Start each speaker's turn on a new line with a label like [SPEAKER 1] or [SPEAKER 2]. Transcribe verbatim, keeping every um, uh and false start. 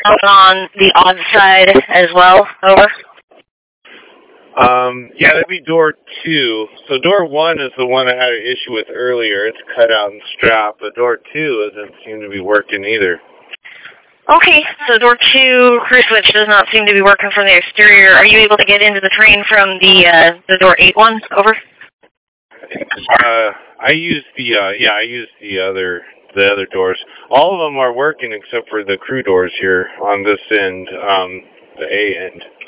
[SPEAKER 1] out on the odd side as well? Over.
[SPEAKER 2] Um, yeah, that'd be door two. So door one is the one I had an issue with earlier. It's cut out and strapped, but door two doesn't seem to be working either.
[SPEAKER 1] Okay, so door two crew switch does not seem to be working from the exterior. Are you able to get into the train from the uh, the door eight one? Over.
[SPEAKER 2] Uh, I use the uh, yeah, I use the other the other doors. All of them are working except for the crew doors here on this end, um, the A end.